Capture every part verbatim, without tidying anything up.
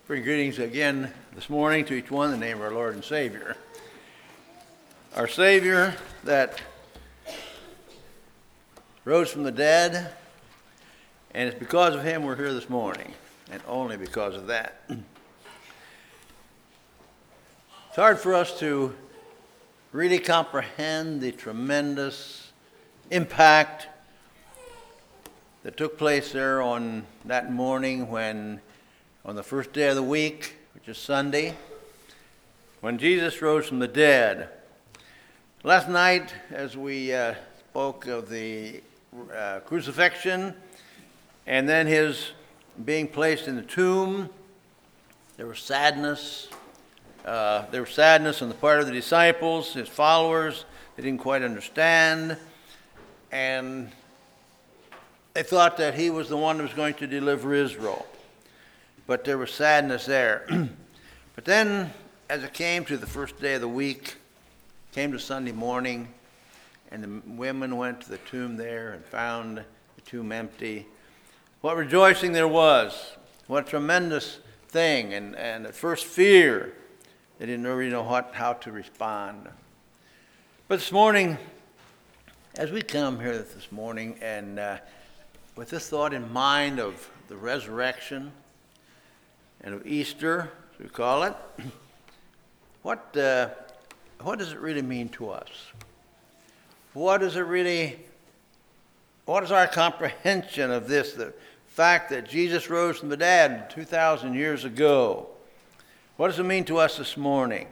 Bring greetings again this morning to each one in the name of our Lord and Savior. Our Savior that rose from the dead, and it's because of him we're here this morning, and only because of that. It's hard for us to really comprehend the tremendous impact that took place there on that morning when on the first day of the week, which is Sunday, when Jesus rose from the dead. Last night, as we uh, spoke of the uh, crucifixion and then his being placed in the tomb, there was sadness. Uh, there was sadness on the part of the disciples, his followers. They didn't quite understand. And they thought that he was the one who was going to deliver Israel. But there was sadness there. But then, as it came to the first day of the week, came to Sunday morning, and the women went to the tomb there and found the tomb empty. What rejoicing there was. What a tremendous thing. And, and at first fear. They didn't really know what, how to respond. But this morning, as we come here this morning, and uh, with this thought in mind of the resurrection, and of Easter, as we call it, what uh, what does it really mean to us? What does it really, what is our comprehension of this, the fact that Jesus rose from the dead two thousand years ago? What does it mean to us this morning?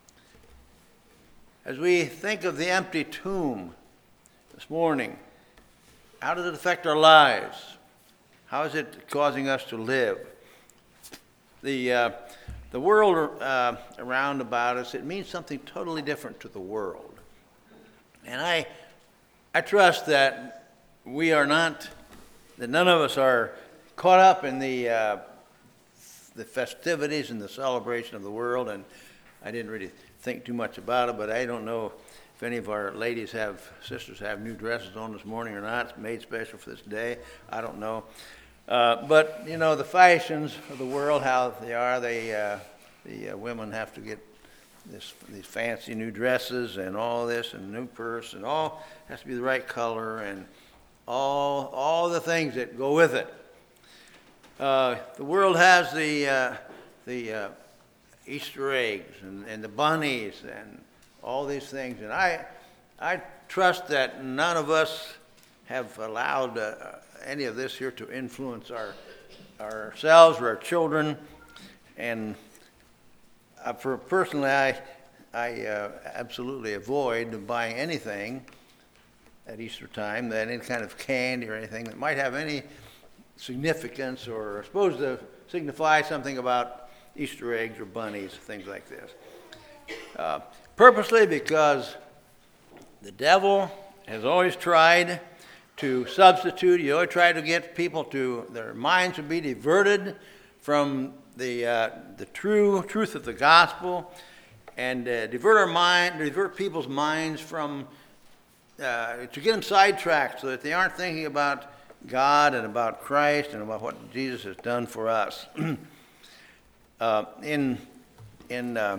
As we think of the empty tomb this morning, how does it affect our lives? How is it causing us to live? The uh, the world uh, around about us, it means something totally different to the world. And I I trust that we are not, that none of us are caught up in the uh, the festivities and the celebration of the world. And I didn't really think too much about it, but I don't know if any of our ladies have, sisters have new dresses on this morning or not. It's made special for this day. I don't know. Uh, but, you know, the fashions of the world, how they are, they, uh, the uh, women have to get this, these fancy new dresses and all this and new purse and all has to be the right color and all, all the things that go with it. Uh, the world has the, uh, the uh, Easter eggs and, and the bunnies and all these things. And I, I trust that none of us have allowed uh, any of this here to influence our ourselves or our children. And uh, for personally, I I uh, absolutely avoid buying anything at Easter time, that any kind of candy or anything that might have any significance or supposed to signify something about Easter eggs or bunnies, things like this. Uh, purposely because the devil has always tried to substitute. You always try to get people to, their minds to be diverted from the uh, the true truth of the gospel, and uh, divert our mind, divert people's minds from, uh, to get them sidetracked so that they aren't thinking about God and about Christ and about what Jesus has done for us. uh, in in uh,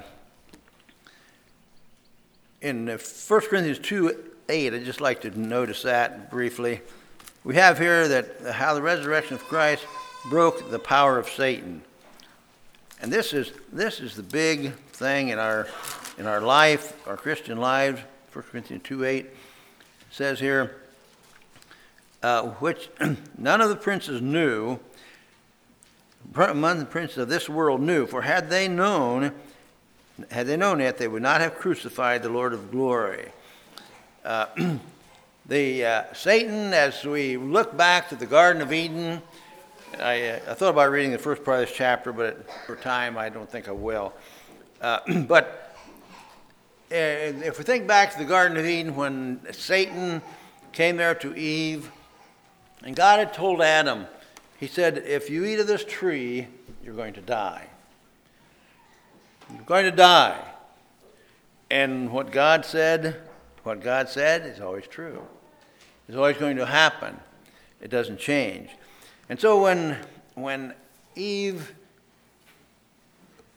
in First Corinthians two eight, I'd just like to notice that briefly. We have here that how the resurrection of Christ broke the power of Satan. And this is this is the big thing in our in our life, our Christian lives. First Corinthians two eight says here, uh, which none of the princes knew, none of the princes of this world knew, for had they known, had they known it, they would not have crucified the Lord of glory. Uh, the uh, Satan, as we look back to the Garden of Eden, I, uh, I thought about reading the first part of this chapter, but for time I don't think I will. Uh, but uh, if we think back to the Garden of Eden when Satan came there to Eve, and God had told Adam, he said, if you eat of this tree, you're going to die. You're going to die. And what God said... What God said is always true. It's always going to happen. It doesn't change. And so when when Eve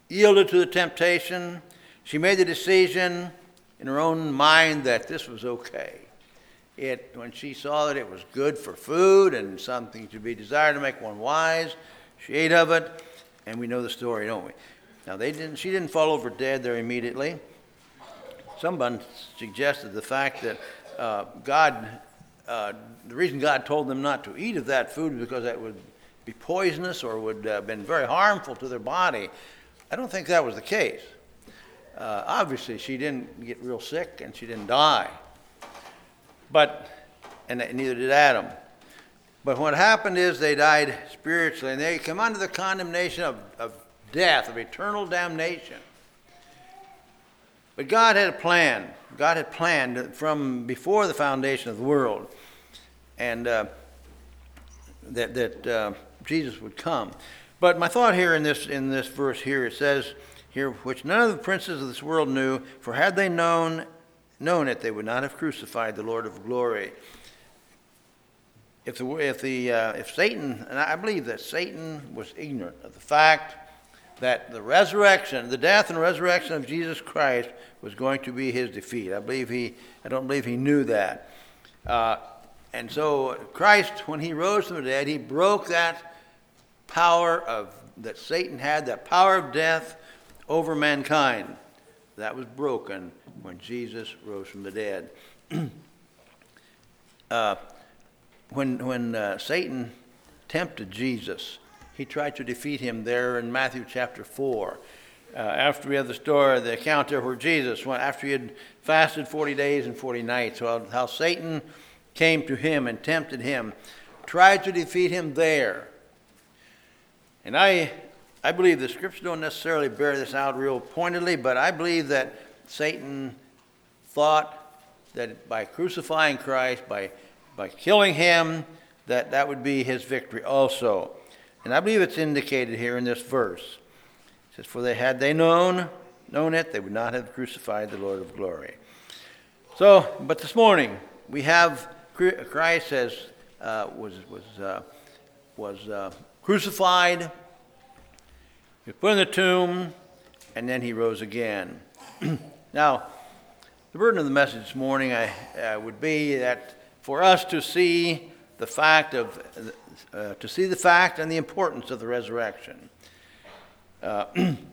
yielded to the temptation. She made the decision in her own mind that this was okay. It, when she saw that it was good for food and something to be desired to make one wise, she ate of it, and we know the story, don't we? Now, they didn't. She didn't fall over dead there immediately. Someone suggested the fact that uh, God, uh, the reason God told them not to eat of that food was because that would be poisonous or would have uh, been very harmful to their body. I don't think that was the case. Uh, obviously, she didn't get real sick and she didn't die. But, and neither did Adam. But what happened is they died spiritually, and they come under the condemnation of, of death, of eternal damnation. But God had a plan. God had planned from before the foundation of the world, and uh, that that uh, Jesus would come. But my thought here in this in this verse here, it says here, which none of the princes of this world knew, for had they known known it, they would not have crucified the Lord of glory. If the if the uh, if Satan, and I believe that Satan was ignorant of the fact that the resurrection, the death and resurrection of Jesus Christ was going to be his defeat. I believe he, I don't believe he knew that. Uh, and so Christ, when he rose from the dead, he broke that power of that Satan had, that power of death over mankind. That was broken when Jesus rose from the dead. uh, when when uh, Satan tempted Jesus, he tried to defeat him there in Matthew chapter four. Uh, after we have the story, the account there where Jesus, went, after he had fasted forty days and forty nights, how, how Satan came to him and tempted him, tried to defeat him there. And I I believe the scriptures don't necessarily bear this out real pointedly, but I believe that Satan thought that by crucifying Christ, by by killing him, that that would be his victory also. And I believe it's indicated here in this verse. It says, for they had they known, known it, they would not have crucified the Lord of glory. So, but this morning, we have Christ as, uh, was, was, uh, was uh, crucified, he was put in the tomb, and then he rose again. Now, the burden of the message this morning I, uh, would be that for us to see the fact of, uh, to see the fact and the importance of the resurrection. Uh,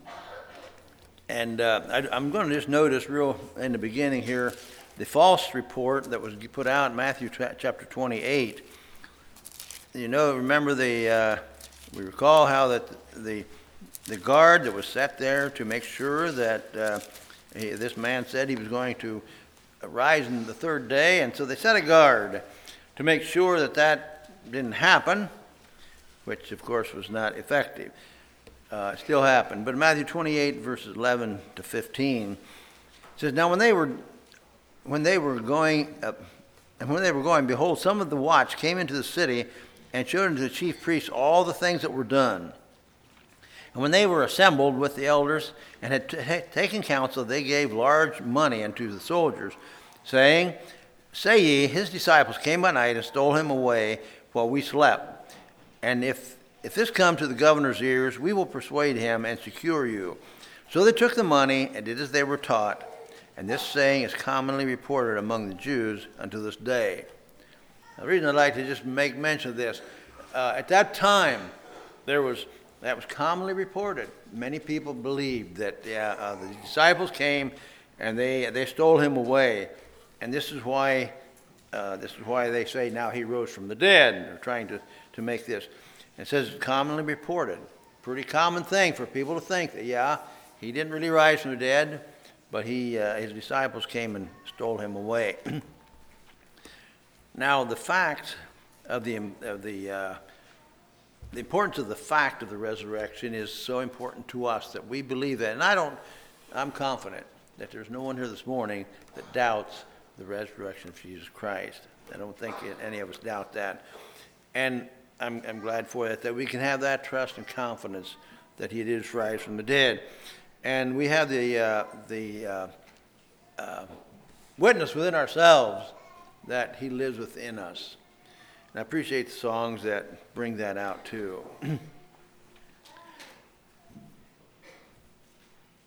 and uh, I, I'm going to just notice real in the beginning here, the false report that was put out in Matthew chapter twenty-eight. You know, remember the, uh, we recall how that the the guard that was set there to make sure that uh, he, this man said he was going to rise in the third day, and so they set a guard to make sure that that didn't happen, which of course was not effective. Uh, it still happened. But in Matthew twenty-eight, verses eleven to fifteen, it says, now when they were when they were going up, and when they were going, behold, some of the watch came into the city and showed unto the chief priests all the things that were done. And when they were assembled with the elders and had t- taken counsel, they gave large money unto the soldiers, saying, say ye, his disciples came by night and stole him away while we slept. And if if this come to the governor's ears, we will persuade him and secure you. So they took the money and did as they were taught. And this saying is commonly reported among the Jews unto this day. Now, the reason I'd like to just make mention of this, uh, at that time, there was that was commonly reported. Many people believed that yeah, uh, the disciples came and they they stole him away, and this is why uh, this is why they say now he rose from the dead. They're trying to to make this. It says commonly reported. Pretty common thing for people to think that yeah, he didn't really rise from the dead, but he uh, his disciples came and stole him away. Now the fact of the of the uh, the importance of the fact of the resurrection is so important to us that we believe that. And I don't, I'm confident that there's no one here this morning that doubts the resurrection of Jesus Christ. I don't think any of us doubt that. And I'm, I'm glad for that, that we can have that trust and confidence that he did rise from the dead. And we have the, uh, the uh, uh, witness within ourselves that he lives within us. And I appreciate the songs that bring that out too.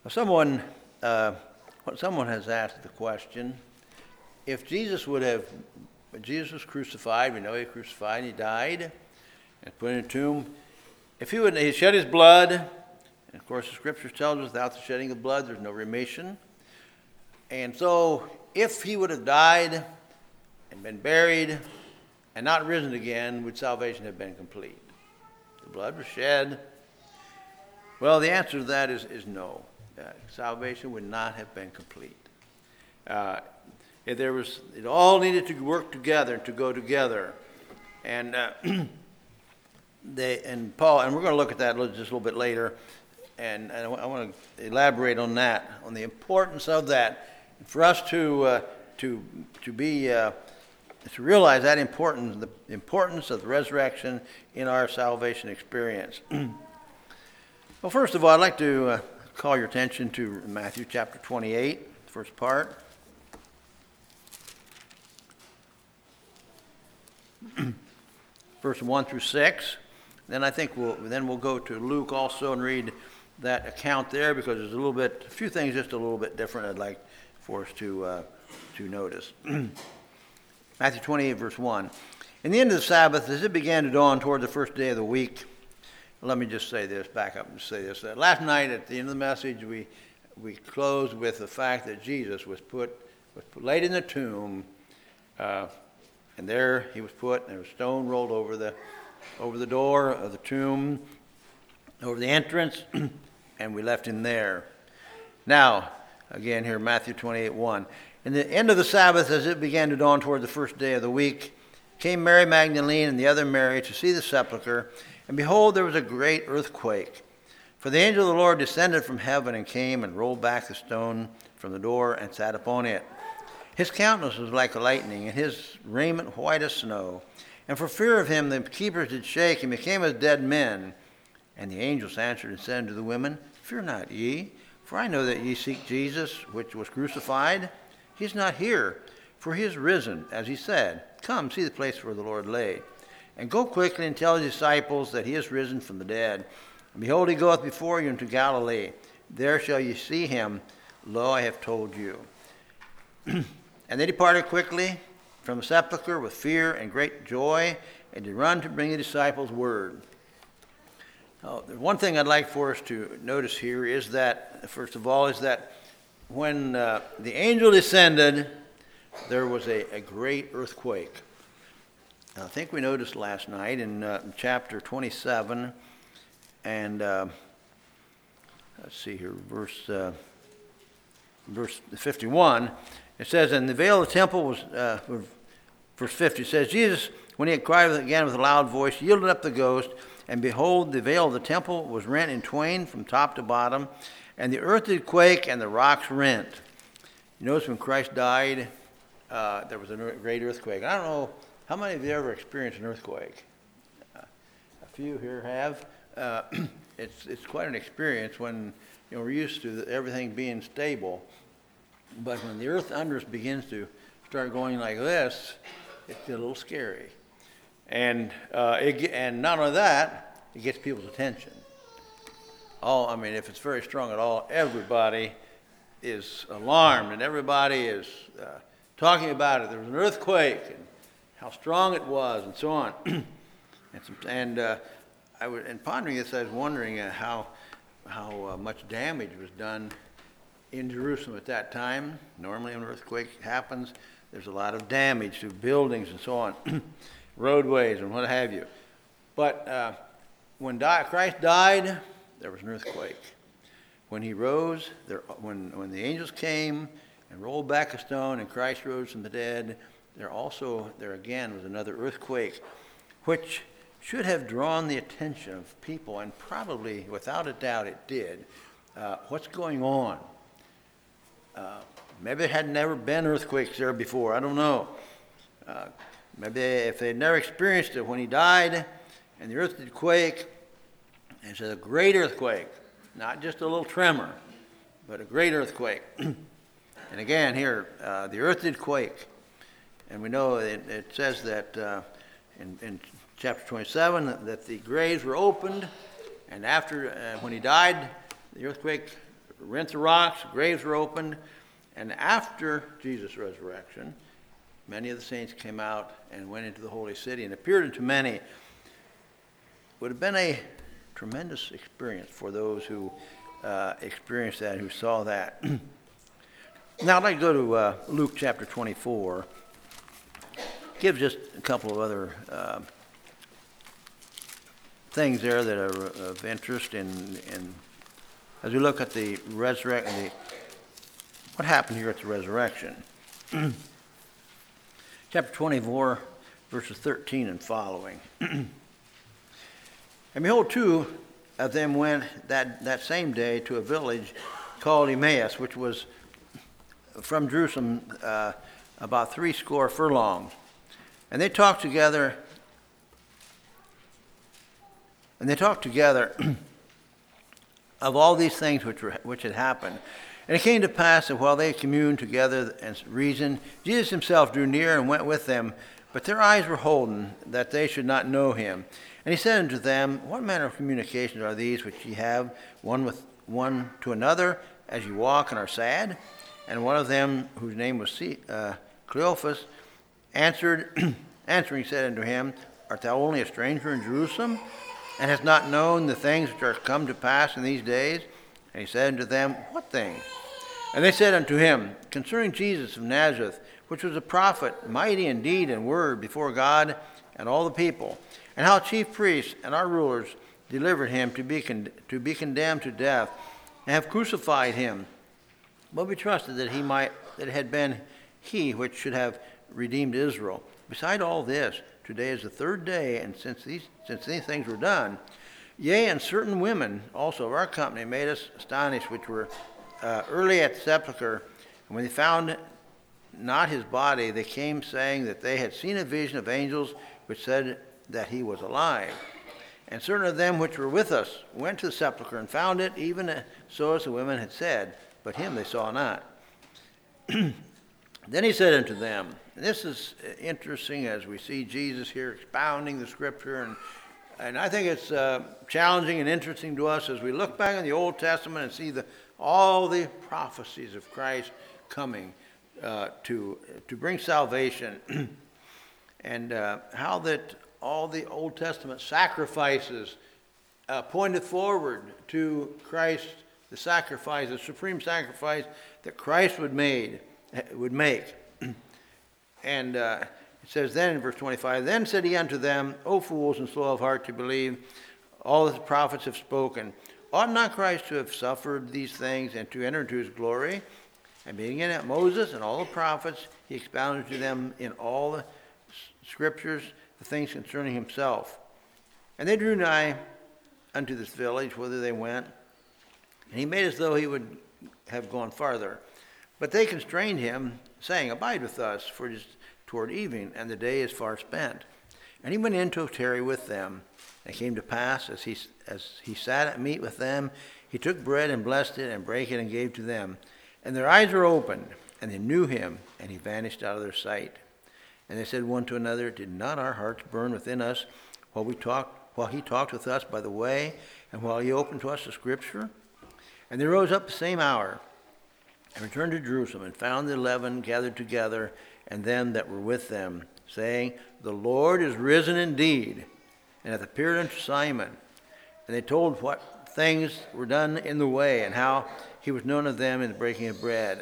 Someone, uh, someone has asked the question, if Jesus would have, Jesus was crucified, we know he was crucified, and he died, and put in a tomb. If he would, he shed his blood, and of course the scripture tells us without the shedding of blood, there's no remission. And so, if he would have died and been buried and not risen again, would salvation have been complete? The blood was shed. Well, the answer to that is, is no. Uh, salvation would not have been complete. Uh, if there was, it all needed to work together, to go together. And uh, they and Paul, and we're going to look at that just a little bit later. And, and I want to elaborate on that, on the importance of that, for us to uh, to to be uh, to realize that importance, the importance of the resurrection in our salvation experience. Well, first of all, I'd like to uh, call your attention to Matthew chapter twenty-eight, first part. Verse one through six. Then I think we'll then we'll go to Luke also and read that account there, because there's a little bit, a few things just a little bit different I'd like for us to uh, to notice. Matthew twenty-eight, verse one. In the end of the Sabbath, as it began to dawn toward the first day of the week, let me just say this, back up and say this. Uh, last night at the end of the message, we we closed with the fact that Jesus was put, was put laid in the tomb, uh, and there he was put, and there was a stone rolled over the over the door of the tomb, over the entrance, and we left him there. Now, again here, Matthew twenty-eight, one. In the end of the Sabbath, as it began to dawn toward the first day of the week, came Mary Magdalene and the other Mary to see the sepulchre, and behold, there was a great earthquake. For the angel of the Lord descended from heaven and came and rolled back the stone from the door and sat upon it. His countenance was like lightning, and his raiment white as snow. And for fear of him, the keepers did shake and became as dead men. And the angels answered and said unto the women, Fear not ye, for I know that ye seek Jesus, which was crucified. He is not here, for he is risen, as he said. Come, see the place where the Lord lay. And go quickly and tell his disciples that he is risen from the dead. And behold, he goeth before you into Galilee. There shall ye see him. Lo, I have told you. And they departed quickly from the sepulchre with fear and great joy, and did run to bring the disciples word. Now, the one thing I'd like for us to notice here is that, first of all, is that when uh, the angel descended, there was a, a great earthquake. Now, I think we noticed last night in, uh, in chapter twenty-seven, and uh, let's see here, verse uh, verse fifty-one. It says, "And the veil of the temple was," uh, verse fifty says, "Jesus, when he had cried again with a loud voice, yielded up the ghost. And behold, the veil of the temple was rent in twain from top to bottom, and the earth did quake, and the rocks rent." You notice when Christ died, uh, there was a great earthquake. I don't know, how many of you ever experienced an earthquake? Uh, a few here have. Uh, it's it's quite an experience when, you know, we're used to everything being stable, but when the earth under us begins to start going like this, it's a little scary. And uh, it, and not only that, it gets people's attention. All I mean, if it's very strong at all, everybody is alarmed, and everybody is uh, talking about it. There was an earthquake, and how strong it was, and so on. and some, and uh, I was, in pondering this, I was wondering uh, how how uh, much damage was done in Jerusalem at that time. Normally, when an earthquake happens, there's a lot of damage to buildings and so on. Roadways and what have you. But uh, when di- Christ died, there was an earthquake. When he rose, there, when, when the angels came and rolled back a stone and Christ rose from the dead, there also, there again was another earthquake, which should have drawn the attention of people, and probably, without a doubt, it did. Uh, what's going on? Uh, maybe there had never been earthquakes there before. I don't know. Uh, Maybe if they'd never experienced it when he died, and the earth did quake, it's a great earthquake, not just a little tremor, but a great earthquake. And again here, uh, the earth did quake. And we know it, it says that uh, in, in chapter twenty-seven that, that the graves were opened, and after, uh, when he died, the earthquake rent the rocks, graves were opened, and after Jesus' resurrection, many of the saints came out and went into the holy city and appeared unto many. It would have been a tremendous experience for those who uh, experienced that, who saw that. Now I'd like to go to uh, Luke chapter twenty-four. Gives just a couple of other uh, things there that are of interest in, in as we look at the resurrection, what happened here at the resurrection. Chapter twenty-four, verses thirteen and following. And behold, two of them went that, that same day to a village called Emmaus, which was from Jerusalem uh, about three score furlongs. And they talked together, and they talked together of all these things which were which had happened. And it came to pass that while they communed together and reasoned, Jesus himself drew near and went with them, but their eyes were holden, that they should not know him. And he said unto them, What manner of communications are these which ye have one with one to another, as ye walk and are sad? And one of them, whose name was uh, Cleophas, answered, answering said unto him, Art thou only a stranger in Jerusalem, and hast not known the things which are come to pass in these days? And he said unto them, What things? And they said unto him, Concerning Jesus of Nazareth, which was a prophet, mighty in deed and word before God and all the people, and how chief priests and our rulers delivered him to be con- to be condemned to death, and have crucified him. But we trusted that he might that it had been he which should have redeemed Israel. Beside all this, today is the third day, and since these since these things were done, yea, and certain women also of our company made us astonished, which were uh, early at the sepulchre, and when they found not his body, they came saying that they had seen a vision of angels which said that he was alive. And certain of them which were with us went to the sepulchre and found it, even so as the women had said, but him they saw not. Then he said unto them, and this is interesting as we see Jesus here expounding the scripture, and and I think it's uh, challenging and interesting to us as we look back in the Old Testament and see the all the prophecies of Christ coming uh, to to bring salvation, and uh, how that all the Old Testament sacrifices uh, pointed forward to Christ, the sacrifice, the supreme sacrifice that Christ would made would make. And uh, it says then in verse twenty-five, Then said he unto them, O fools and slow of heart to believe all that the prophets have spoken, ought not Christ to have suffered these things and to enter into his glory? And beginning at Moses and all the prophets, he expounded to them in all the scriptures the things concerning himself. And they drew nigh unto this village, whither they went, and he made as though he would have gone farther. But they constrained him, saying, Abide with us, for it is toward evening, and the day is far spent. And he went in to tarry with them. And it came to pass, as he, as he sat at meat with them, he took bread and blessed it, and brake it, and gave to them. And their eyes were opened, and they knew him, and he vanished out of their sight. And they said one to another, Did not our hearts burn within us while we talked, while he talked with us by the way, and while he opened to us the scripture? And they rose up the same hour, and returned to Jerusalem, and found the eleven gathered together, and them that were with them, saying, The Lord is risen indeed, and hath appeared unto Simon. And they told what things were done in the way, and how he was known of them in the breaking of bread.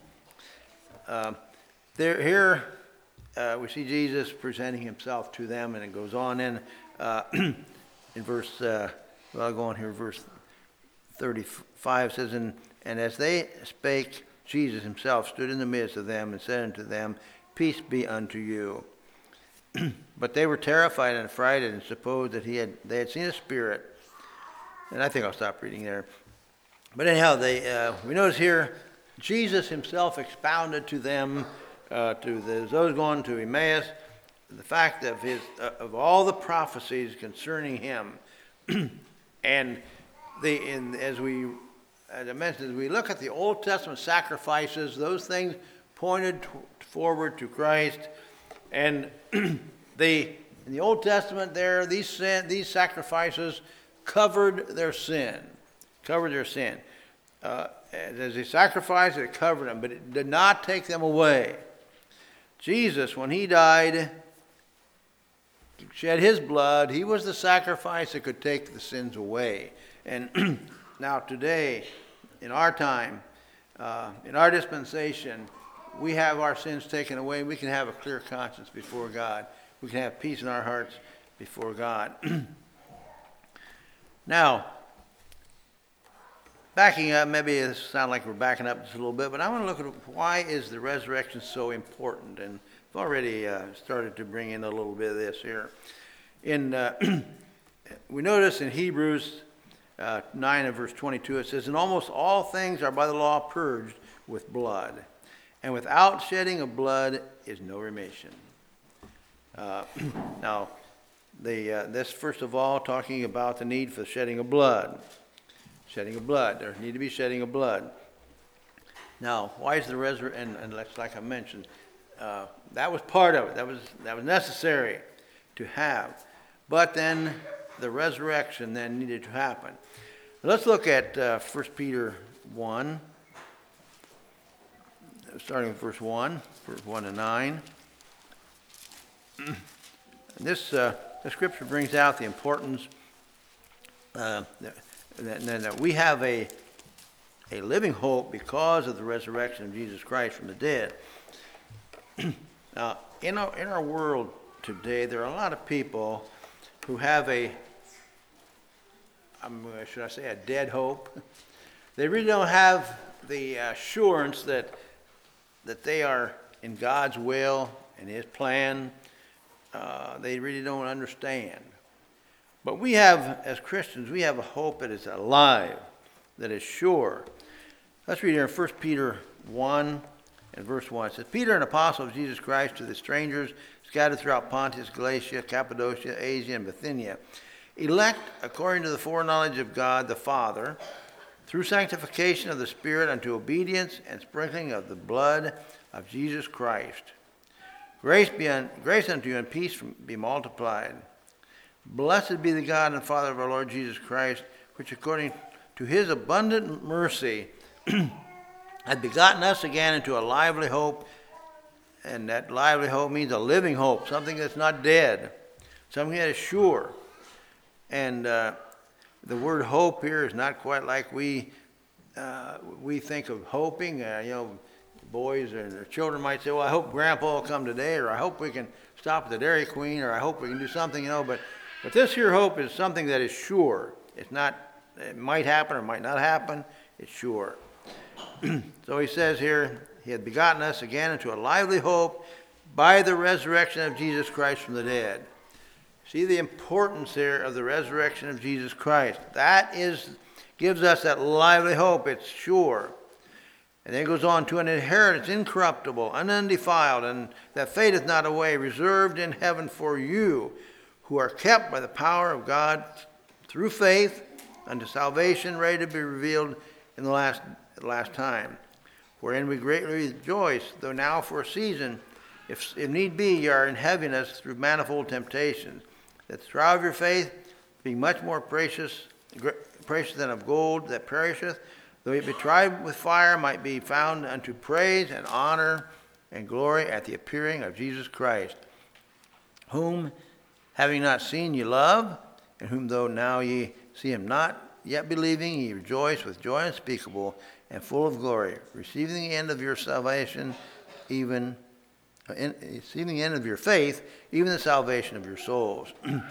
uh, there, here uh, we see Jesus presenting himself to them, and it goes on in uh, in verse. Uh, well, I'll go on here. Verse thirty-five says, and, and as they spake, Jesus himself stood in the midst of them and said unto them, Peace be unto you. But they were terrified and affrighted, and supposed that he had they had seen a spirit. And I think I'll stop reading there. But anyhow, they uh, we notice here Jesus himself expounded to them, uh, to the, those going to Emmaus, the fact of his uh, of all the prophecies concerning him, and the in as we as I mentioned, as we look at the Old Testament sacrifices, those things pointed t- forward to Christ, and the in the Old Testament there these sin, these sacrifices covered their sin, covered their sin. uh, as a sacrifice, it covered them, but it did not take them away. Jesus, when he died, shed his blood, he was the sacrifice that could take the sins away. And now today, in our time, uh, in our dispensation, we have our sins taken away. We can have a clear conscience before God. We can have peace in our hearts before God. Now, backing up, maybe it sounds like we're backing up just a little bit, but I want to look at why is the resurrection so important. And I've already uh, started to bring in a little bit of this here. In uh, we notice in Hebrews uh, nine and verse twenty-two, it says, "And almost all things are by the law purged with blood, and without shedding of blood is no remission." Uh, now, the uh, this first of all talking about the need for shedding of blood. Shedding of blood. There need to be shedding of blood. Now, why is the resurrection? And, and like I mentioned, uh, that was part of it. That was that was necessary to have. But then the resurrection then needed to happen. Let's look at uh, First Peter one, starting with verse one, verse one to nine. This uh, the scripture brings out the importance uh, that, that, that we have a a living hope because of the resurrection of Jesus Christ from the dead. Now, in our in our world today, there are a lot of people who have a, um, should I say, a dead hope. They really don't have the assurance that that they are in God's will and His plan. Uh, they really don't understand. But we have, as Christians, we have a hope that is alive, that is sure. Let's read here in First Peter one and verse one. It says, "Peter, an apostle of Jesus Christ, to the strangers scattered throughout Pontus, Galatia, Cappadocia, Asia, and Bithynia, elect according to the foreknowledge of God the Father, through sanctification of the Spirit unto obedience and sprinkling of the blood of Jesus Christ. Grace be un, grace unto you and peace from, be multiplied. Blessed be the God and Father of our Lord Jesus Christ, which according to his abundant mercy hath begotten us again into a lively hope." And that lively hope means a living hope, something that's not dead, something that is sure. And uh, the word hope here is not quite like we uh, we think of hoping. Uh, you know, boys and their children might say, "Well, I hope Grandpa will come today," or "I hope we can stop at the Dairy Queen," or "I hope we can do something," you know. But but this here hope is something that is sure. It's not. It might happen or might not happen. It's sure. So he says here, he had begotten us again into a lively hope by the resurrection of Jesus Christ from the dead. See the importance here of the resurrection of Jesus Christ. That is gives us that lively hope. It's sure. And then it goes on to an inheritance incorruptible, undefiled, and that fadeth not away, reserved in heaven for you, who are kept by the power of God through faith unto salvation, ready to be revealed in the last the last time, wherein we greatly rejoice, though now for a season, if, if need be, ye are in heaviness through manifold temptations, that the trial of your faith, being much more precious, precious than of gold that perisheth, though it be tried with fire, might be found unto praise and honor and glory at the appearing of Jesus Christ, whom, having not seen, ye love, and whom though now ye see him not, yet believing, ye rejoice with joy unspeakable and full of glory, receiving the end of your salvation, even in, receiving the end of your faith, even the salvation of your souls.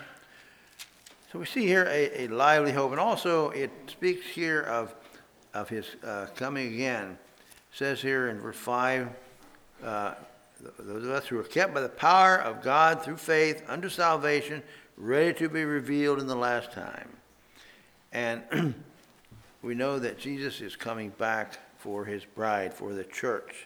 So we see here a, a lively hope, and also it speaks here of of his uh, coming again. It says here in verse five, uh, those of us who are kept by the power of God through faith unto salvation, ready to be revealed in the last time. And we know that Jesus is coming back for his bride, for the church.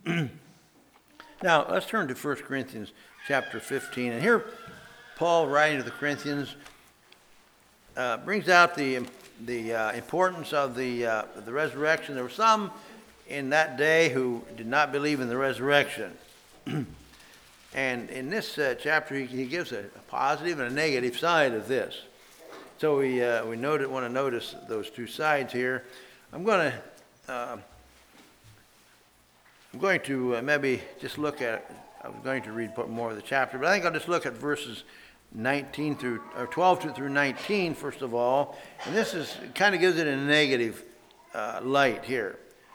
Now, let's turn to First Corinthians chapter fifteen. And here, Paul, writing to the Corinthians, uh, brings out the, the uh, importance of the, uh, the resurrection. There were some in that day who did not believe in the resurrection. And in this uh, chapter, he, he gives a, a positive and a negative side of this. So we uh, we noted, want to notice those two sides here. I'm going to uh, I'm going to uh, maybe just look at, I was going to read more of the chapter, but I think I'll just look at verses nineteen through, or twelve through nineteen, first of all. And this is, kind of gives it a negative uh, light here.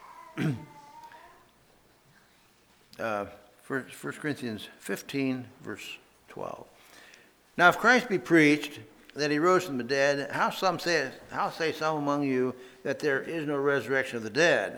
uh, First Corinthians fifteen, verse twelve. Now, if Christ be preached that he rose from the dead, how some say, how say some among you that there is no resurrection of the dead?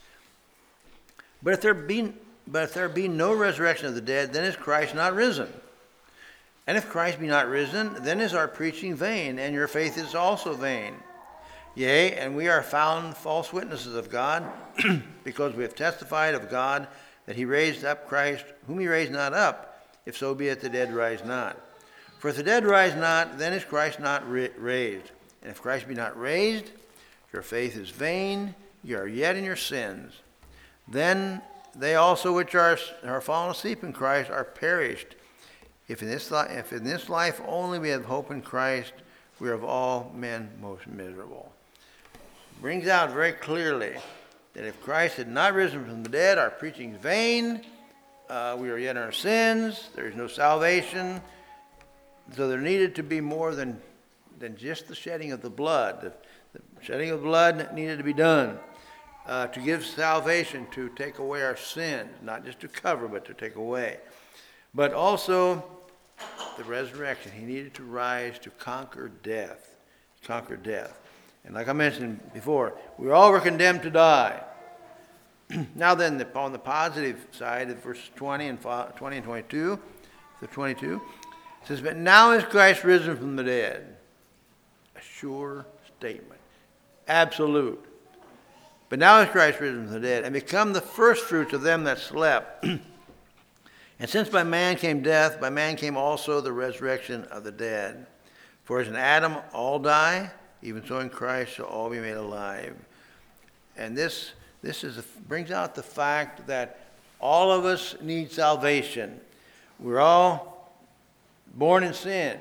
But if there be, but if there be no resurrection of the dead, then is Christ not risen? And if Christ be not risen, then is our preaching vain, and your faith is also vain. Yea, and we are found false witnesses of God, because we have testified of God that he raised up Christ, whom he raised not up, if so be it the dead rise not. For if the dead rise not, then is Christ not ra- raised. And if Christ be not raised, your faith is vain, you are yet in your sins. Then they also which are, are fallen asleep in Christ are perished. If in, this li- if in this life only we have hope in Christ, we are of all men most miserable. Brings out very clearly that if Christ had not risen from the dead, our preaching is vain, uh, we are yet in our sins, there is no salvation. So there needed to be more than, than just the shedding of the blood. The, the shedding of blood needed to be done uh, to give salvation, to take away our sins, not just to cover, but to take away. But also the resurrection. He needed to rise to conquer death, conquer death. And like I mentioned before, we all were condemned to die. Now then, upon the positive side of verses twenty and twenty and twenty-two, the twenty-two, it says, but now is Christ risen from the dead. A sure statement. Absolute. But now is Christ risen from the dead, and become the first fruits of them that slept. And since by man came death, by man came also the resurrection of the dead. For as in Adam all die, even so in Christ shall all be made alive. And this this is a, brings out the fact that all of us need salvation. We're all born in sin.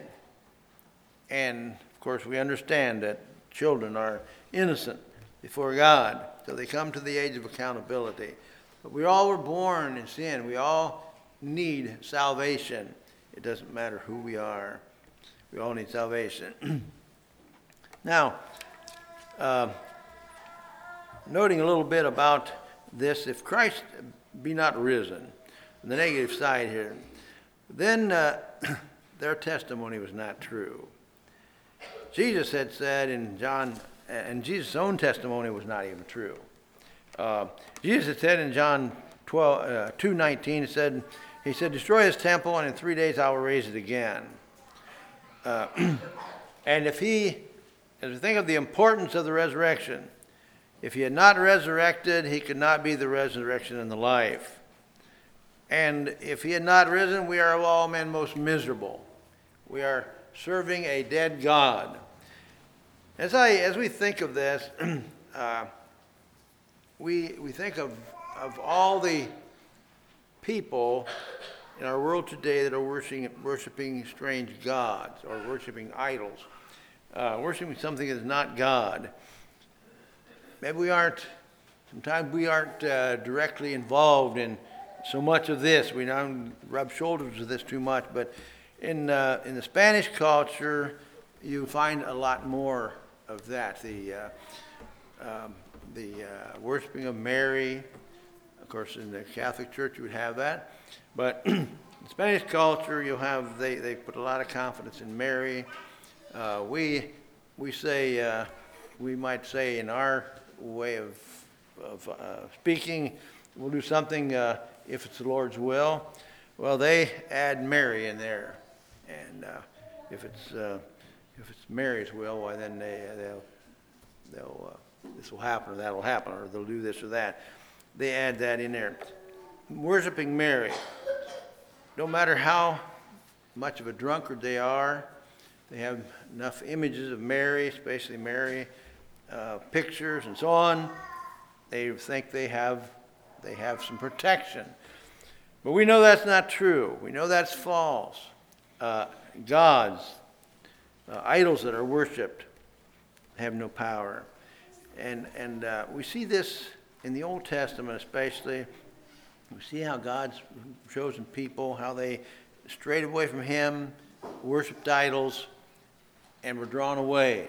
And, of course, we understand that children are innocent before God till they come to the age of accountability. But we all were born in sin. We all need salvation. It doesn't matter who we are. We all need salvation. Now, uh, noting a little bit about this, if Christ be not risen, the negative side here, then uh, their testimony was not true. Jesus had said in John, and Jesus' own testimony was not even true. Uh, Jesus had said in John twelve, uh, two nineteen, he said, he said, destroy this temple, and in three days I will raise it again. Uh, and if he, as we think of the importance of the resurrection, if he had not resurrected, he could not be the resurrection and the life. And if he had not risen, we are of all men most miserable. We are serving a dead God. As I, as we think of this, uh, we we think of of all the people in our world today that are worshiping worshiping strange gods or worshiping idols, uh, worshiping something that is not God. Maybe we aren't. Sometimes we aren't uh, directly involved in so much of this. We don't rub shoulders with this too much, but in uh, in the Spanish culture, you find a lot more of that. The uh, um, the uh, worshiping of Mary. Of course, in the Catholic Church, you would have that, but in Spanish culture, you'll have they, they put a lot of confidence in Mary. Uh, we we say uh, we might say in our way of of uh, speaking, we'll do something uh, if it's the Lord's will. Well, they add Mary in there, and uh, if it's uh, if it's Mary's will, why then they they'll they'll uh, this will happen or that will happen, or they'll do this or that. They add that in there. Worshiping Mary. No matter how much of a drunkard they are, they have enough images of Mary, especially Mary, uh, pictures and so on. They think they have they have some protection. But we know that's not true. We know that's false. Uh, gods, uh, idols that are worshipped have no power. And, and uh, we see this in the Old Testament especially. We see how God's chosen people, how they strayed away from him, worshipped idols, and were drawn away.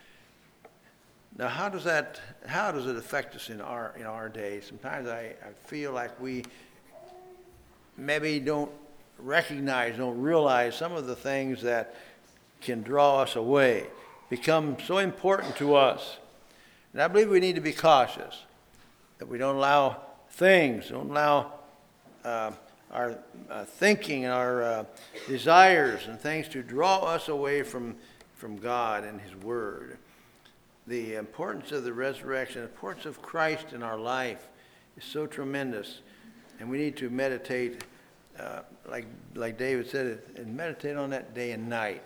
Now, how does that, how does it affect us in our, in our day? Sometimes I, I feel like we maybe don't recognize, don't realize some of the things that can draw us away, become so important to us. And I believe we need to be cautious that we don't allow things, don't allow uh, our uh, thinking, our uh, desires and things to draw us away from, from God and his word. The importance of the resurrection, the importance of Christ in our life is so tremendous. And we need to meditate, uh, like, like David said, and meditate on that day and night.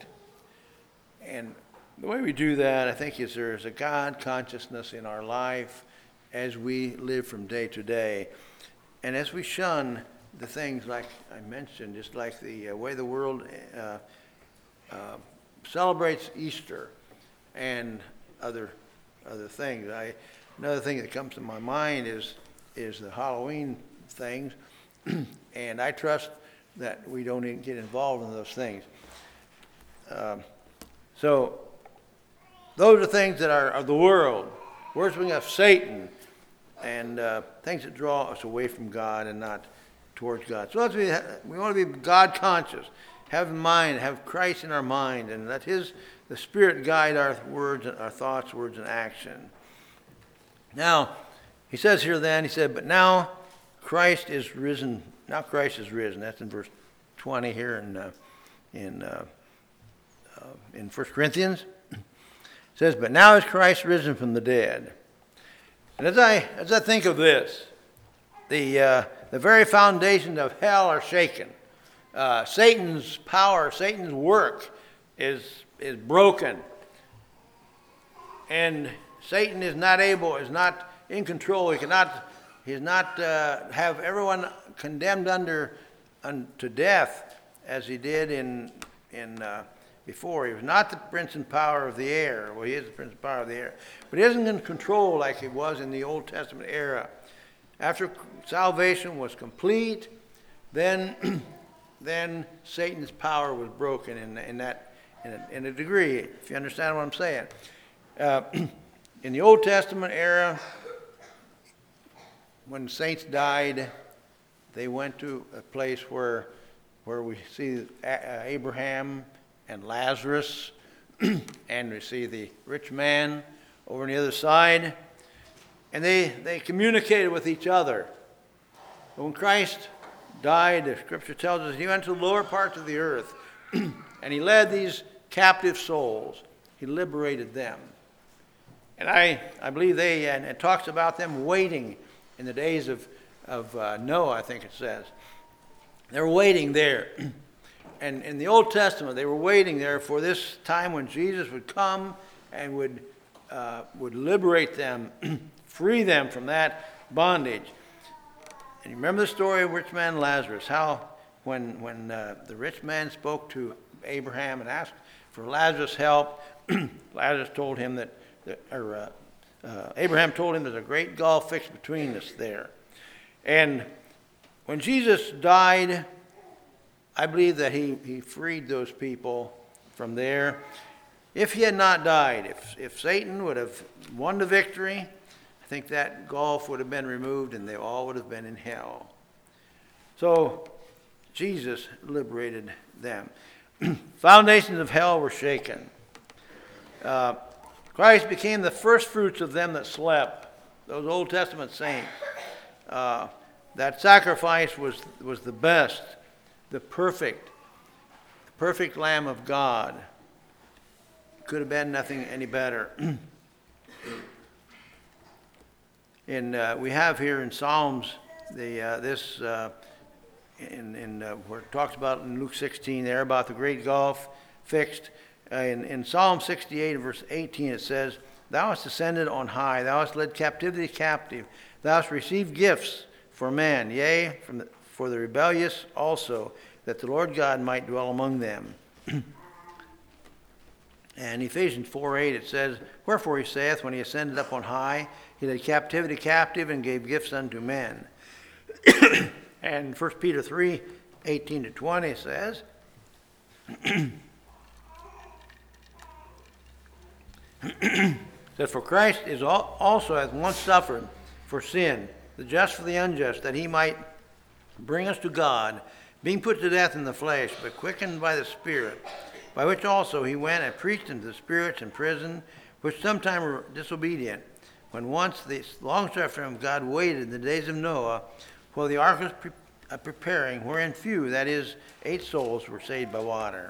And the way we do that, I think, is there is a God consciousness in our life as we live from day to day. And as we shun the things like I mentioned, just like the uh, way the world uh, uh, celebrates Easter and other other things. I, another thing that comes to my mind is is the Halloween things, and I trust that we don't even get involved in those things. Um, so those are things that are of the world, worshiping of Satan, and uh, things that draw us away from God and not towards God. So let's be, we want to be God conscious, have in mind, have Christ in our mind, and let his the Spirit guide our words, our thoughts, words, and action. Now, he says here then, he said, but now Christ is risen. Now Christ is risen. That's in verse twenty here in uh, in uh, uh, in First Corinthians. It says, but now is Christ risen from the dead. And as I as I think of this, the uh, the very foundations of hell are shaken. Uh, Satan's power, Satan's work is is broken, and Satan is not able, is not in control. He cannot, he's not uh, have everyone condemned under unto death as he did in in. Uh, Before, he was not the prince and power of the air. Well, he is the prince and power of the air. But he isn't in control like he was in the Old Testament era. After salvation was complete, then then Satan's power was broken in, in that in a, in a degree, if you understand what I'm saying. Uh, in the Old Testament era, when the saints died, they went to a place where, where we see Abraham and Lazarus, and we see the rich man over on the other side, and they, they communicated with each other. But when Christ died, the scripture tells us he went to the lower parts of the earth, and he led these captive souls. He liberated them. And I, I believe they, and it talks about them waiting in the days of, of uh, Noah, I think it says. They're waiting there. And in the Old Testament, they were waiting there for this time when Jesus would come and would uh, would liberate them, free them from that bondage. And you remember the story of rich man Lazarus, how when when uh, the rich man spoke to Abraham and asked for Lazarus' help, Lazarus told him that, that or uh, uh, Abraham told him there's a great gulf fixed between us there. And when Jesus died, I believe that he, he freed those people from there. If he had not died, if, if Satan would have won the victory, I think that gulf would have been removed and they all would have been in hell. So Jesus liberated them. Foundations of hell were shaken. Uh, Christ became the first fruits of them that slept, those Old Testament saints. Uh, that sacrifice was, was the best. The perfect, the perfect Lamb of God. Could have been nothing any better. And uh, we have here in Psalms the uh, this uh, in in uh, where it talks about in Luke sixteen there about the great gulf fixed. Uh, in in Psalm sixty-eight verse eighteen it says, "Thou hast ascended on high; thou hast led captivity captive; thou hast received gifts for man, yea, from the for the rebellious also, that the Lord God might dwell among them." And Ephesians four eight, it says, "Wherefore he saith, when he ascended up on high, he led captivity captive and gave gifts unto men." And First Peter three eighteen to twenty says, that for Christ is also hath once suffered for sin, the just for the unjust, that he might bring us to God, being put to death in the flesh, but quickened by the Spirit, by which also he went and preached unto the spirits in prison, which sometime were disobedient, when once the long-suffering of God waited in the days of Noah, while the ark was pre- uh, preparing, wherein few, that is, eight souls, were saved by water.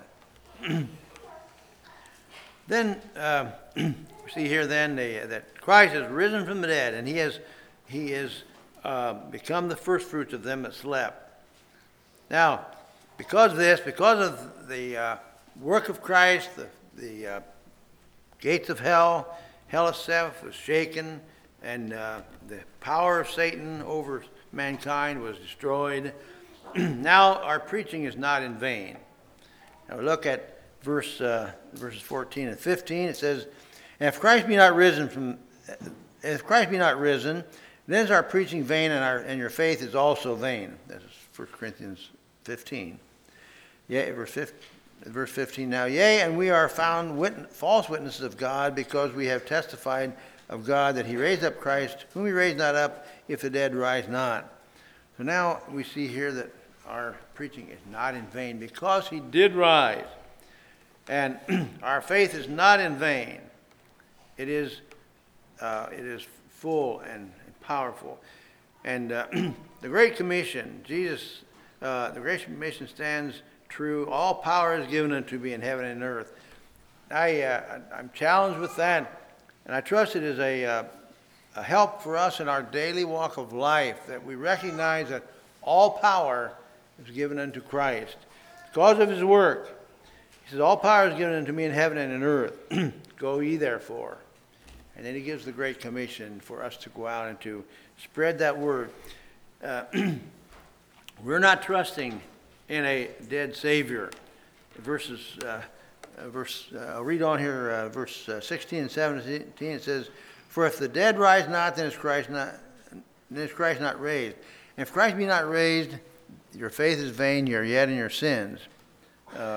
Then uh, we see here then the, that Christ has risen from the dead, and he has he has uh, become the first fruits of them that slept. Now, because of this, because of the uh, work of Christ, the, the uh, gates of hell, hell itself was shaken, and uh, the power of Satan over mankind was destroyed. Now our preaching is not in vain. Now we look at verse uh, verses fourteen and fifteen. It says, "And if Christ be not risen from, if Christ be not risen, then is our preaching vain, and our and your faith is also vain." That is First Corinthians fifteen. Yea, verse verse fifteen. "Now, yea, and we are found witness, false witnesses of God, because we have testified of God that he raised up Christ, whom he raised not up, if the dead rise not." So now we see here that our preaching is not in vain, because he did rise. And our faith is not in vain. It is, uh, it is full and powerful. And uh, the Great Commission, Jesus, uh, the Great Commission stands true. All power is given unto me in heaven and earth. I, uh, I'm challenged with that, and I trust it is a, uh, a help for us in our daily walk of life, that we recognize that all power is given unto Christ because of his work. He says, "All power is given unto me in heaven and in earth. Go ye therefore." And then he gives the Great Commission for us to go out and to spread that word. Uh, we're not trusting in a dead Savior. Verses, uh, uh, verse, uh, I'll read on here, uh, verse uh, sixteen and seventeen. It says, "For if the dead rise not, then is Christ not, then is Christ not raised. And if Christ be not raised, your faith is vain. You are yet in your sins." Uh,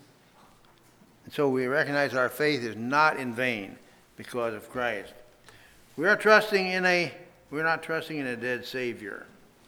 And so we recognize our faith is not in vain because of Christ. We are trusting in a, we're not trusting in a dead Savior.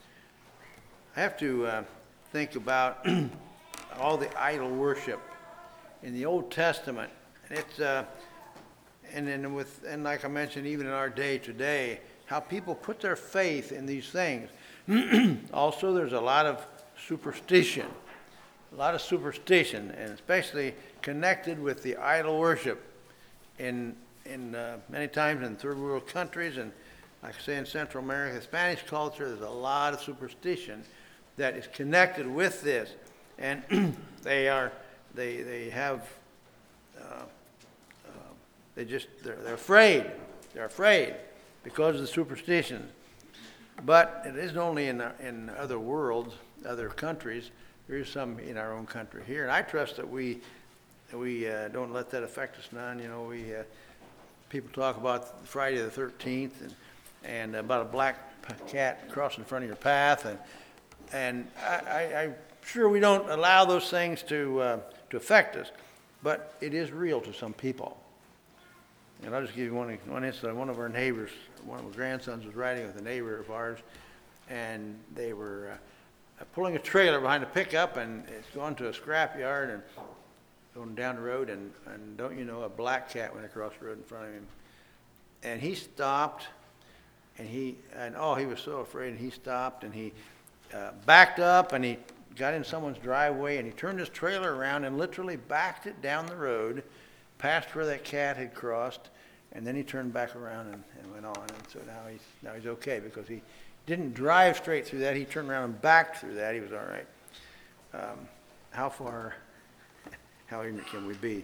I have to uh, think about all the idol worship in the Old Testament. And it's, uh, and then with, and like I mentioned, even in our day today, how people put their faith in these things. Also, there's a lot of superstition. A lot of superstition, and especially connected with the idol worship in in uh, many times in third world countries, and like I say in Central America, Spanish culture. There's a lot of superstition that is connected with this, and they are they they have uh, uh, they just they're, they're afraid. They're afraid because of the superstition. But it isn't only in in other worlds, other countries. There is some in our own country here, and I trust that we that we uh, don't let that affect us none. You know, we uh, people talk about Friday the thirteenth and and about a black cat crossing in front of your path, and and I, I, I'm sure we don't allow those things to uh, to affect us, but it is real to some people. And I'll just give you one one incident. One of our neighbors, one of our grandsons, was riding with a neighbor of ours, and they were. Uh, pulling a trailer behind a pickup, and it's going to a scrap yard and going down the road, and, and don't you know, a black cat went across the road in front of him. And he stopped, and he, and oh, he was so afraid, and he stopped, and he uh, backed up, and he got in someone's driveway, and he turned his trailer around and literally backed it down the road, past where that cat had crossed, and then he turned back around and, and went on. And so now he's, now he's okay, because he didn't drive straight through that. He turned around and backed through that. He was all right. Um, how far, how ignorant can we be?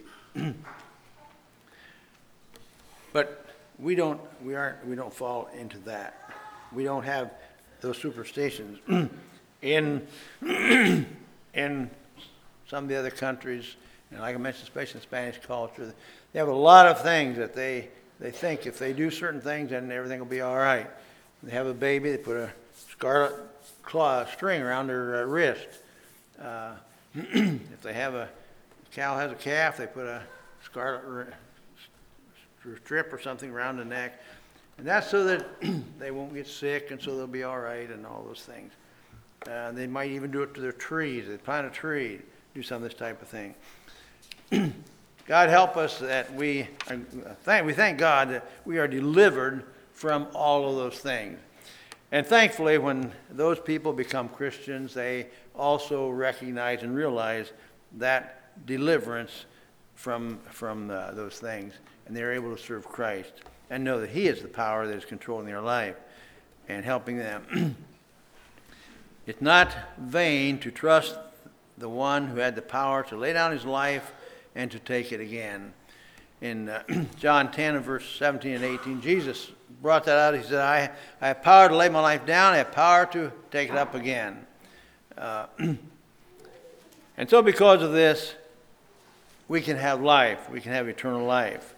But we don't, we aren't, we don't fall into that. We don't have those superstitions. in in some of the other countries, And like I mentioned, especially in Spanish culture, they have a lot of things that they, they think if they do certain things, then everything will be all right. When they have a baby, they put a scarlet claw string around their uh, wrist. Uh, if they have a cow has a calf, they put a scarlet strip or something around the neck. And that's so that they won't get sick and so they'll be all right and all those things. Uh, they might even do it to their trees. They plant a tree, do some of this type of thing. God help us that we, uh, thank, we thank God that we are delivered from all of those things. And thankfully, when those people become Christians, they also recognize and realize that deliverance from, from uh, those things. And they're able to serve Christ and know that He is the power that is controlling their life and helping them. It's not vain to trust the one who had the power to lay down His life and to take it again. In uh, John ten and verse seventeen and eighteen, Jesus brought that out. He said, I, I have power to lay my life down. I have power to take it up again. Uh, and so because of this, we can have life. We can have eternal life.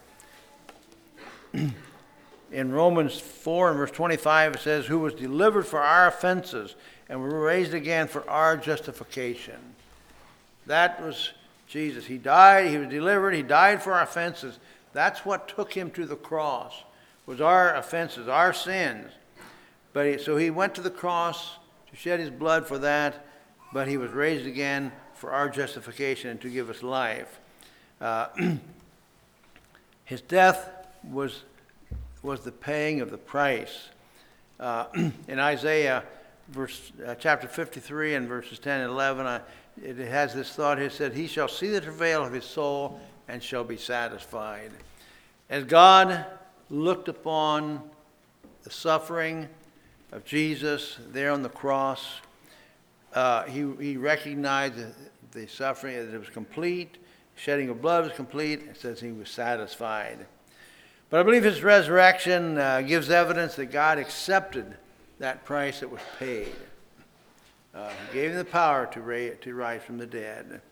In Romans four and verse twenty-five, it says, who was delivered for our offenses and were raised again for our justification. That was Jesus. He died, He was delivered, He died for our offenses. That's what took Him to the cross, was our offenses, our sins. But he, so He went to the cross to shed His blood for that, but He was raised again for our justification and to give us life. Uh, his death was, was the paying of the price. Uh, in Isaiah verse, uh, chapter fifty-three and verses ten and eleven, uh, it has this thought. It said, he shall see the travail of his soul and shall be satisfied. As God looked upon the suffering of Jesus there on the cross, uh, he, he recognized the, the suffering, that it was complete. Shedding of blood was complete. It says He was satisfied. But I believe His resurrection uh, gives evidence that God accepted that price that was paid. Uh, he gave Him the power to, ra- to rise from the dead.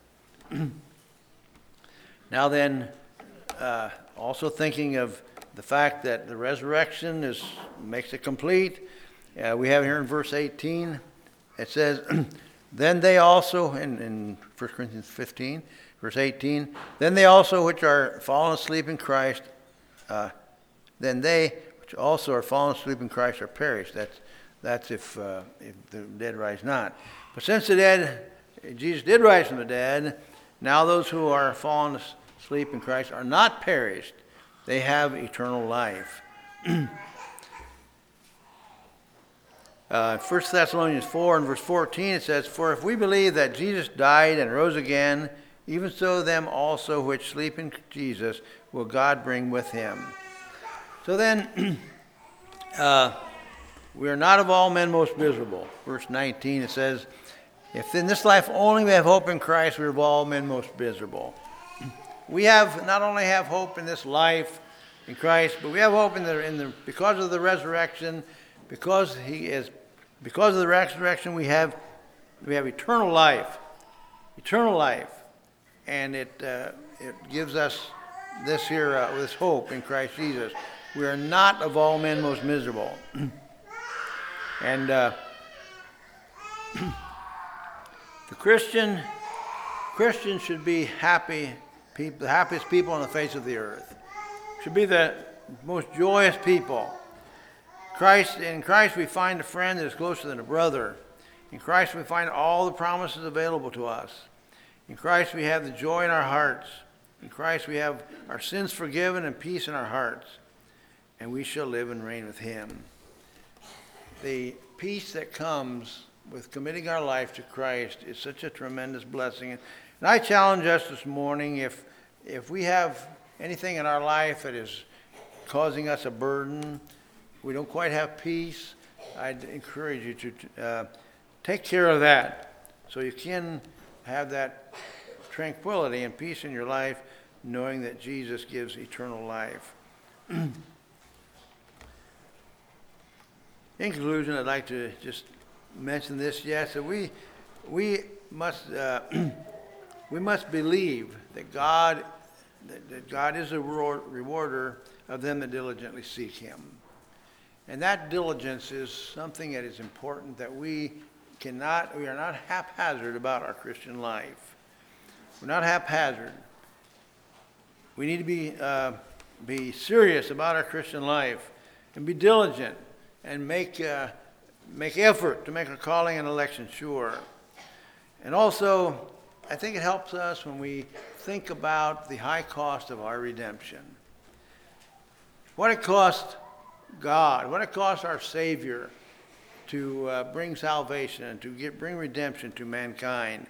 Now then, uh, also thinking of the fact that the resurrection is makes it complete, uh, we have here in verse eighteen, it says, then they also, in, in First Corinthians fifteen, verse eighteen, then they also which are fallen asleep in Christ, uh, then they which also are fallen asleep in Christ are perished. That's That's if, uh, if the dead rise not. But since the dead, Jesus did rise from the dead, now those who are fallen asleep in Christ are not perished. They have eternal life. uh, First Thessalonians four and verse fourteen, it says, for if we believe that Jesus died and rose again, even so them also which sleep in Jesus will God bring with Him. So then, uh, we are not of all men most miserable. Verse nineteen, it says, if in this life only we have hope in Christ, we are of all men most miserable. We have not only have hope in this life in Christ, but we have hope in the in the because of the resurrection, because He is because of the resurrection we have we have eternal life, eternal life, and it uh, it gives us this here uh, this hope in Christ Jesus. We are not of all men most miserable. And uh, the Christian Christians should be happy people, the happiest people on the face of the earth. Should be the most joyous people. Christ in Christ we find a friend that is closer than a brother. In Christ we find all the promises available to us. In Christ we have the joy in our hearts. In Christ we have our sins forgiven and peace in our hearts. And we shall live and reign with Him. The peace that comes with committing our life to Christ is such a tremendous blessing. And I challenge us this morning, if if we have anything in our life that is causing us a burden, we don't quite have peace, I'd encourage you to uh, take care of that so you can have that tranquility and peace in your life, knowing that Jesus gives eternal life. In conclusion, I'd like to just mention this, yes, that we we must uh, we must believe that God, that, that God is a rewarder of them that diligently seek him. And that diligence is something that is important, that we cannot, we are not haphazard about our Christian life. We're not haphazard. We need to be, uh, be serious about our Christian life and be diligent and make, uh, make effort to make our calling and election sure. And also, I think it helps us when we think about the high cost of our redemption. What it cost God, what it cost our Savior to uh, bring salvation and to get, bring redemption to mankind.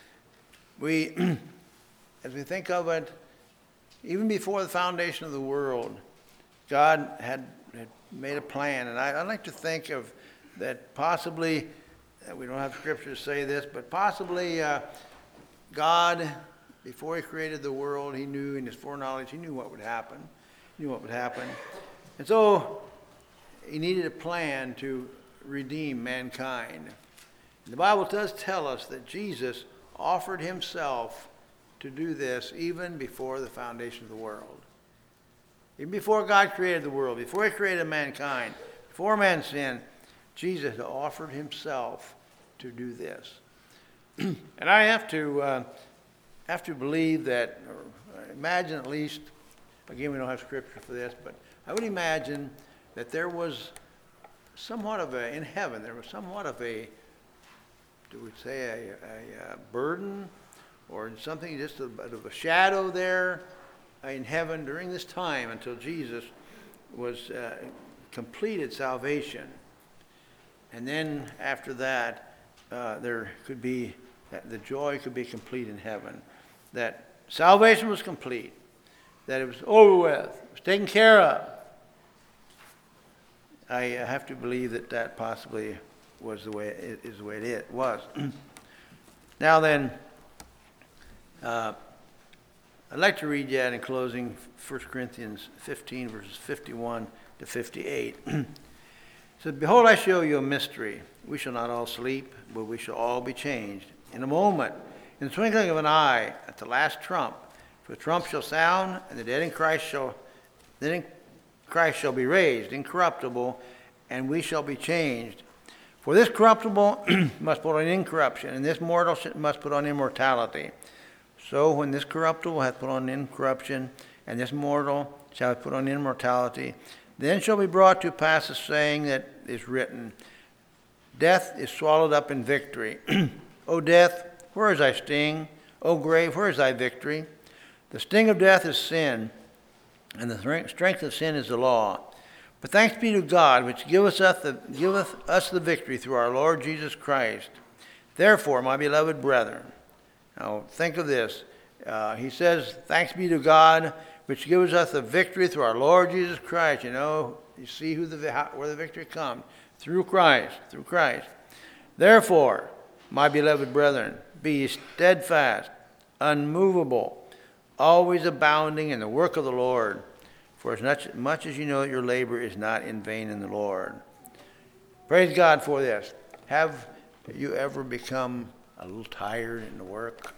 We, as we think of it, even before the foundation of the world, God had, had made a plan. And I, I like to think of that possibly, we don't have scripture to say this, but possibly uh, God, before he created the world, he knew in his foreknowledge, he knew what would happen. He knew what would happen. And so he needed a plan to redeem mankind. And the Bible does tell us that Jesus offered himself to do this even before the foundation of the world. Even before God created the world, before he created mankind, before man sinned, Jesus offered himself to do this. And I have to uh, have to believe that, or imagine at least, again we don't have scripture for this, but I would imagine that there was somewhat of a, in heaven, there was somewhat of a, do we say a, a, a burden or something, just a bit of a shadow there in heaven during this time until Jesus was uh, completed salvation. And then after that, uh, there could be, the joy could be complete in heaven. That salvation was complete, that it was over with, it was taken care of. I have to believe that that possibly was the way it is the way it was. Now then, uh, I'd like to read yet in closing First Corinthians fifteen, verses fifty-one to fifty-eight. It said, "Behold, I show you a mystery. We shall not all sleep, but we shall all be changed. In a moment, in the twinkling of an eye, at the last trump. For the trump shall sound, and the dead in Christ shall, then in Christ shall be raised, incorruptible, and we shall be changed. For this corruptible must put on incorruption, and this mortal must put on immortality. So when this corruptible hath put on incorruption, and this mortal shall put on immortality, then shall be brought to pass the saying that is written, Death is swallowed up in victory. O death, where is thy sting? O grave, where is thy victory? The sting of death is sin, and the strength of sin is the law. But thanks be to God, which giveth us the, giveth us the victory through our Lord Jesus Christ. Therefore, my beloved brethren," now think of this. Uh, he says, "Thanks be to God, which gives us the victory through our Lord Jesus Christ." You know, you see who the where the victory comes. Through Christ, through Christ. "Therefore, my beloved brethren, be steadfast, unmovable, always abounding in the work of the Lord. For as much, much as you know that your labor is not in vain in the Lord." Praise God for this. Have you ever become a little tired in the work?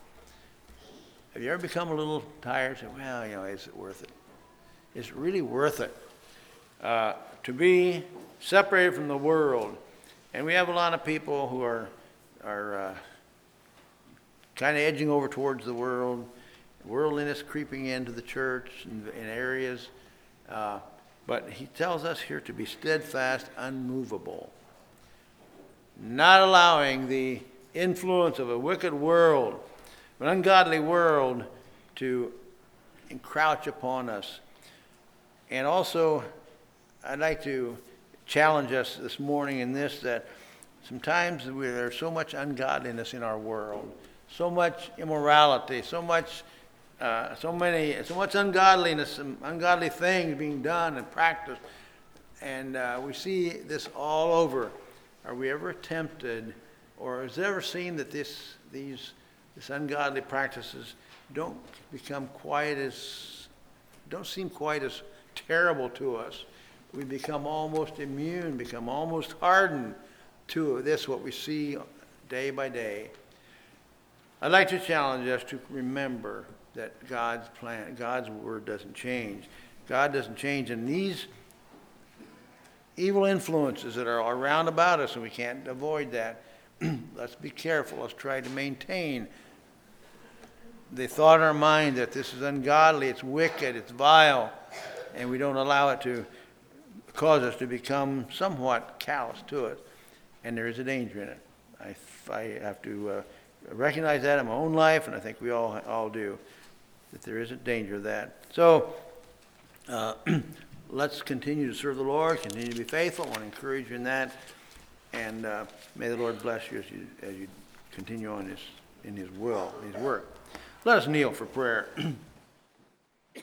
Have you ever become a little tired? Say, well, you know, is it worth it? Is it really worth it uh, to be separated from the world? And we have a lot of people who are are uh, kind of edging over towards the world. Worldliness creeping into the church in, in areas. Uh, but he tells us here to be steadfast, unmovable. Not allowing the influence of a wicked world, an ungodly world, to encroach upon us. And also, I'd like to challenge us this morning in this, that sometimes we, there's so much ungodliness in our world, so much immorality, so much Uh, so many, so much ungodliness and ungodly things being done and practiced, and uh, we see this all over. Are we ever tempted, or has it ever seen that this, these, this ungodly practices don't become quite as, don't seem quite as terrible to us? We become almost immune, become almost hardened to this, what we see day by day. I'd like to challenge us to remember that God's plan, God's word doesn't change. God doesn't change, and these evil influences that are around about us, and we can't avoid that. Let's be careful. Let's try to maintain the thought in our mind that this is ungodly, it's wicked, it's vile, and we don't allow it to cause us to become somewhat callous to it. And there is a danger in it. I, I have to uh, recognize that in my own life, and I think we all all do, that there is a danger of that. So uh, let's continue to serve the Lord, continue to be faithful. I want to encourage you in that, and uh, may the Lord bless you as you as you continue on His in His will, His work. Let us kneel for prayer.